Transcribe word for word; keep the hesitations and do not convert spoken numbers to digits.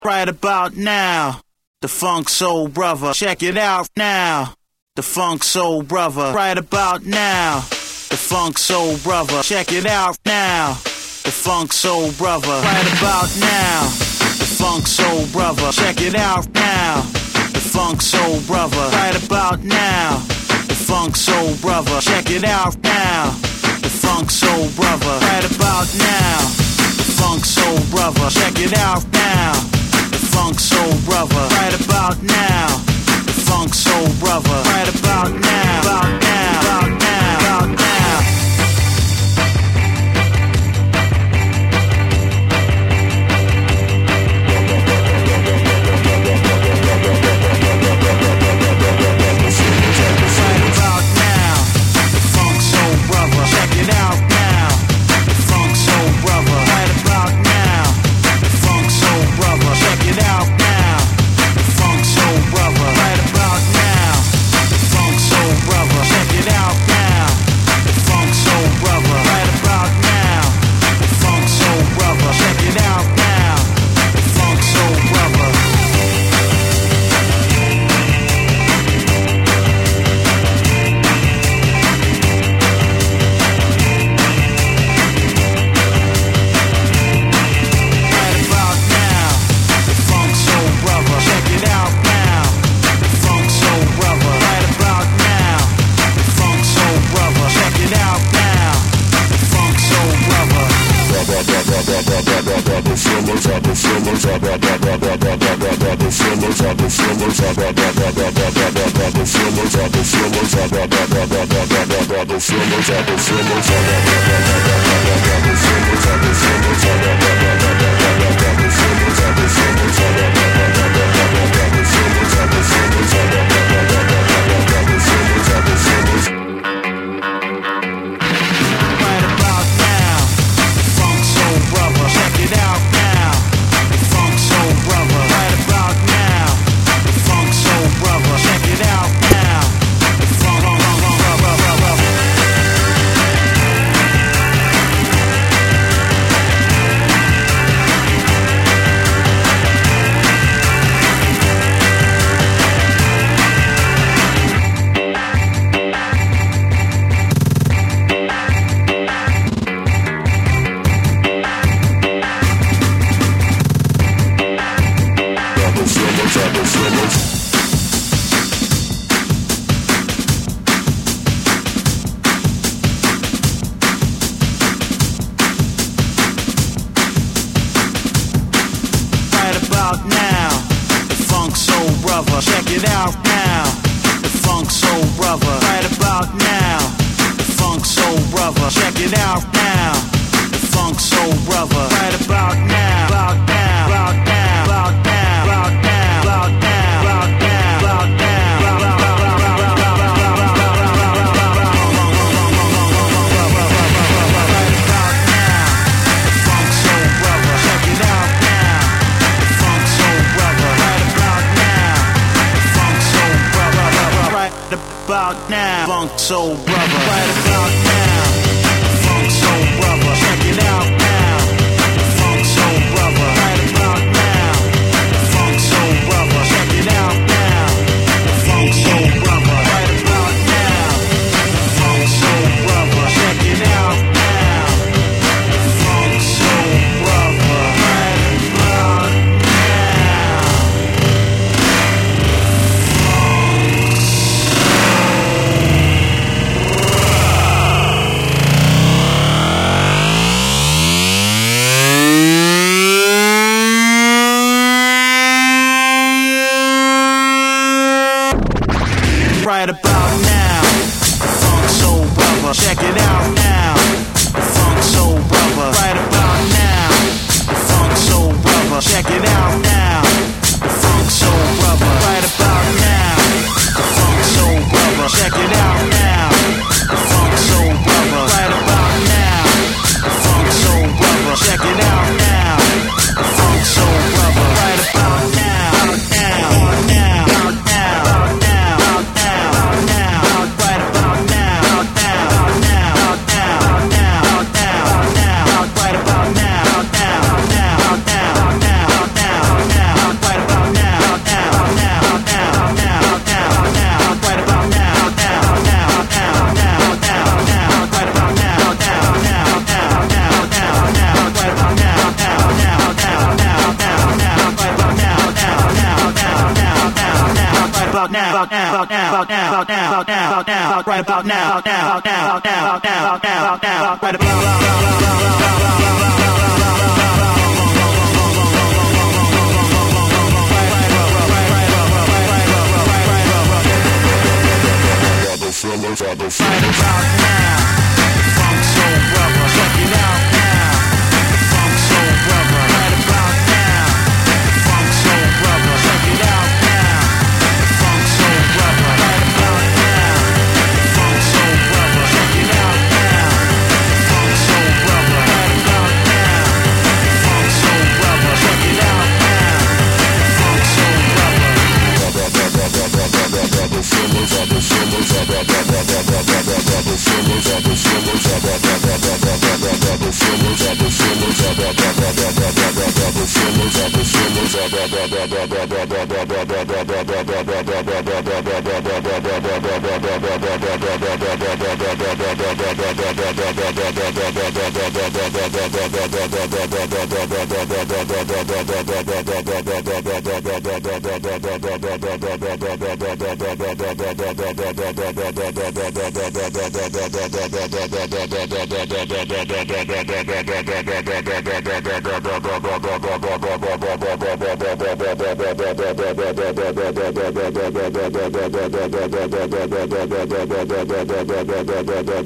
right about now. The Funk Soul Brother, check it out now. The Funk Soul Brother, right about now. The Funk Soul Brother, check it out now. The Funk Soul Brother, right about now. The Funk Soul Brother, check it out now. The Funk Soul Brother, right about now. The Funk Soul Brother, check it out now. The Funk Soul Brother, right about now. The Funk Soul Brother, check it out now. The Funk Soul Brother, right about now. The Funk Soul Brother, right about now. About now, about now, about now. About now, Funk Soul Brother, right about now. Funk Soul Brother, check it out now. Funk Soul Brother, right about now. Funk Soul Brother, check it out now. Funk Soul Brother, right about now. Funk Soul Brother, check it out now. Funk Soul Brother, right about now. about now, about now, about now, about now, about now, about now, about now, right about now, about now, about now, about now, about now, about now, about now, right about right about now, the Funk Soul Brother, check it out now, the Funk Soul Brother, right about now, the Funk Soul Brother, check it out now, the Funk Soul Brother, right about now, the Funk Soul Brother, check it out now, the Funk Soul Brother, right about now, the Funk Soul Brother, check it out now, the Funk Soul Brother.